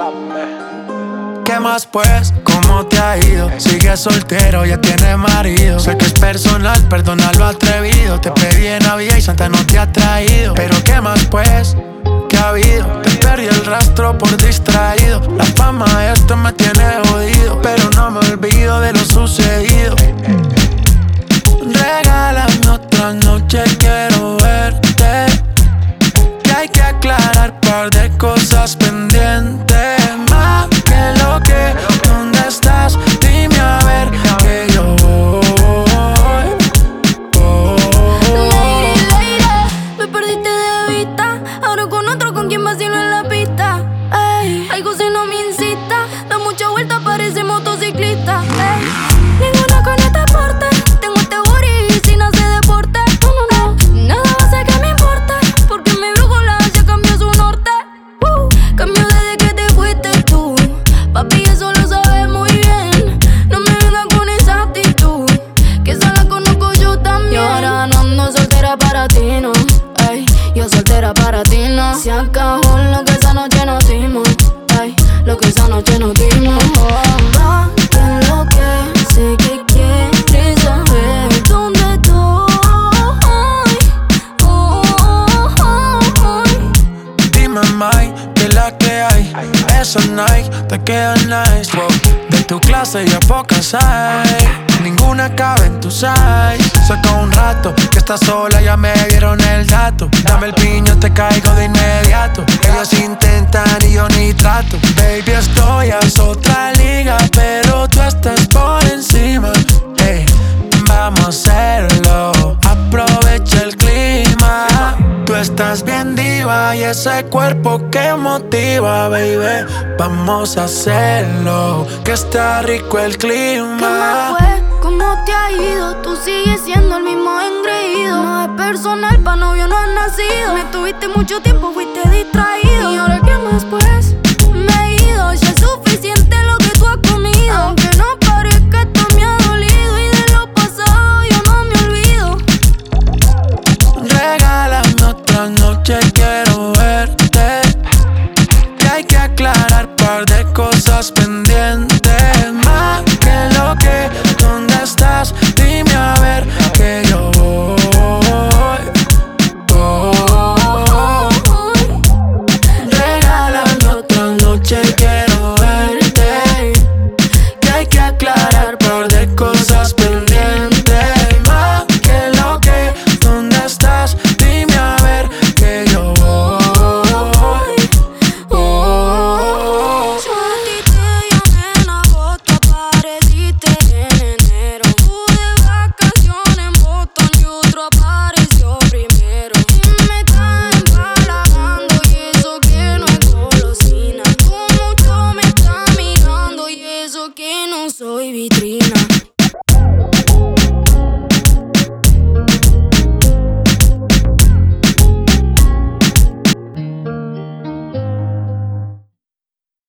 ¿Qué más pues? ¿Cómo te ha ido? Sigues soltero, ya tienes marido. Sé que es personal, perdona lo atrevido. Te pedí en Navidad y Santa no te ha traído. Pero ¿qué más pues? ¿Qué ha habido? Te perdí el rastro por distraído. La fama de esto me tiene jodido, pero no me olvido de lo sucedido. Regálame otra noche, quiero verte. Que hay que aclarar par de cosas pendientes. Más que lo que, ¿dónde estás? Dime a ver que yo voy. Lady, lady, me perdiste de vista. Ahora con otro, ¿con quien vacilo en la pista? Ey, algo si no me incita. Da mucha vuelta, parece motociclista. Ey, ninguna con este porte. Tengo este booty sin hacer deporte. No, no, no, nada va a hacer que me importe. Porque mi brújula ya cambió su norte. Cambió desde que te fuiste tú. Papi, eso lo sabes muy bien. No me vengas con esa actitud, que esa la conozco yo también. Y ahora no ando soltera para ti, no. Ey, yo soltera para ti, no. Se acabó lo que esa noche nos dimos. Ey, lo que esa noche nos dimos. Va, que lo que sé que quieres saber dónde estoy. Dime, Mike, que la que hay. Esos Nike te quedan nice, wow. De tu clase ya pocas hay. Ninguna cabe en tu size. Saca un rato que estás sola, ya me dieron el dato. Dame el piño, te caigo de inmediato. Ellos intentan y yo ni trato. Baby, estoy a otra liga, pero tú estás por encima. Hey, vamos a hacerlo, aprovecha el clima. Tú estás bien diva y ese cuerpo que motiva, baby. Vamos a hacerlo, que está rico el clima. ¿Qué más fue? ¿Cómo te ha ido? Tú sigues siendo el mismo engreído. No es personal, pa' novio no has nacido. Me tuviste mucho tiempo, fuiste distraído. ¿Y ahora qué más pues? Me he ido, ya es suficiente lo que tú has comido. Aunque no parezca, esto me ha dolido. Y de lo pasado yo no me olvido. Regálame otra noche que